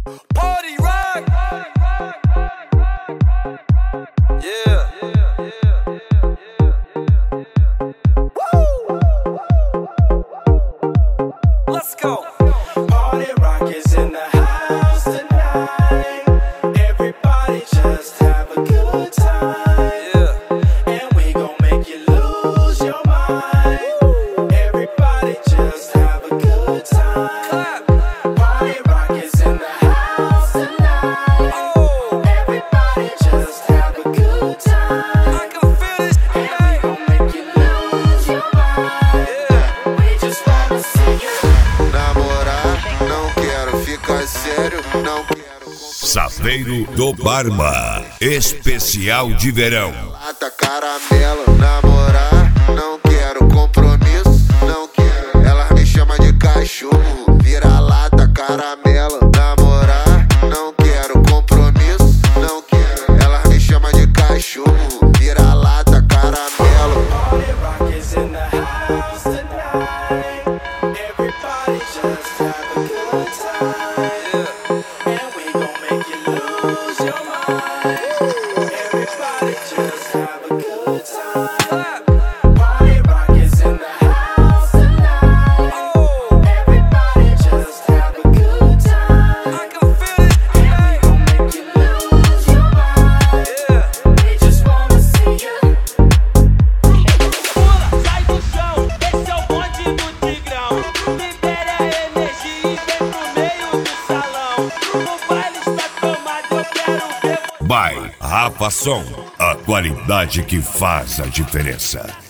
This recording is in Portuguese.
Party rock. Yeah. Woo. Let's go. Party rock is in the house tonight. Everybody just have a good time. Yeah. And we gon' make you lose your mind. Everybody just have a good time. Clap. Party rock is in the house tonight. Oh, Everybody just have a good time. I can feel this. And we gon' make you lose your mind. Yeah. We just wanna see you. Namorar, não quero ficar sério, não quero Saveiro do Barba, especial de verão. lata caramelo. Namorar, não quero compromisso, não quero. Elas me chamam de cachorro, vira-lata caramelo. Namorar, não quero compromisso, não quero. Elas me chamam de cachorro, vira-lata caramelo. Party rock is in the house tonight. Everybody just have a good time. And we gon' make you lose your mind. Everybody just have a good time. Clap. Party rock is in the house tonight. Oh, Everybody just have a good time. I can feel this. And we gon' make you lose your mind. Yeah. We just wanna see you. Pula, sai do chão, esse é o bonde do Tigrão. Libere a energia e vem pro meio do salão. O baile está tomado, eu quero ver você. By Rafa Som, a qualidade que faz a diferença.